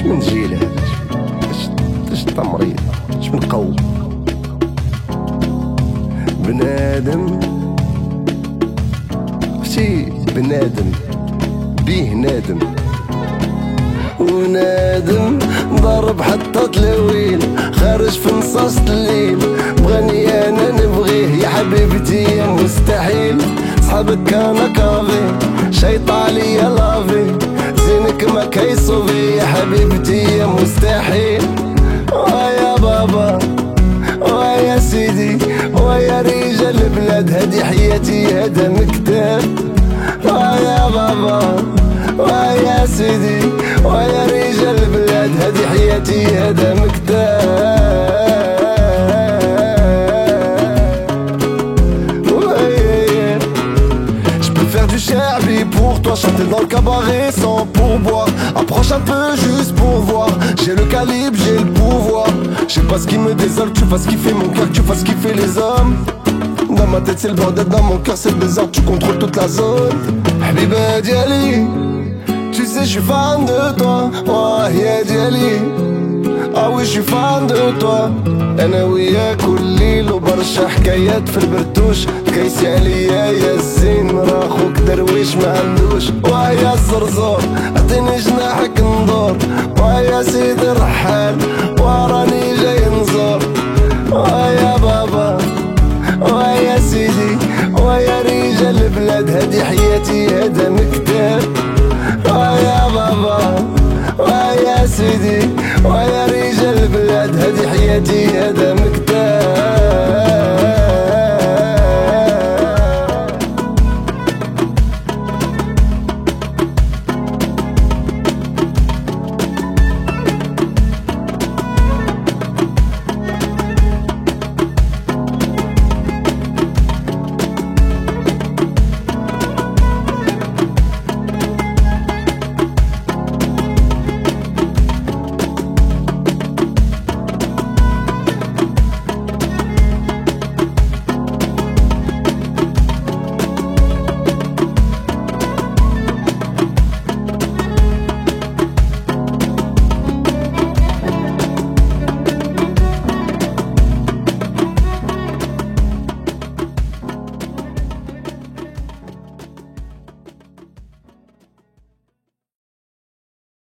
اش من جيل هذا؟ اش تمريض؟ اش من قوم بنادم؟ شي بنادم بيه نادم ونادم ضرب حتى تلوين خارج في نصاص الليل بغاني انا نبغيه يا حبيبتي يا مستحيل صحابك كان كافي شيطاني يا لافي زينك ما كيصوفي يا حبيبتي يا مستحيل ويا بابا ويا سيدي ويا رجال البلاد هادي حياتي هذا مكتاب ويا بابا ويا سيدي ويا رجال البلاد هادي حياتي هذا مكتاب Cherby pour toi, chanter dans le cabaret sans pourboire. Approche un peu juste pour voir. J'ai le calibre, j'ai le pouvoir. Je sais pas ce qui me désole, tu fasses kiffer mon cœur, tu fasses kiffer les hommes. Dans ma tête c'est le bordel, dans mon cœur c'est le désordre, tu contrôles toute la zone. Habiba Diali, tu sais je suis fan de toi. Yeah Diali, ah oui je suis fan de toi. انا وياك كل ليل وبرشا حكايات في البرتوش كيسي عليا يا الزين راه خوك درويش ما عندوش ويا الزرزور اعطيني جناحك ندور ويا سيدي الرحال وراني جاي نزور ويا بابا ويا سيدي ويا رجال البلاد هادي حياتي هذا مكتاب ويا بابا ويا سيدي ويا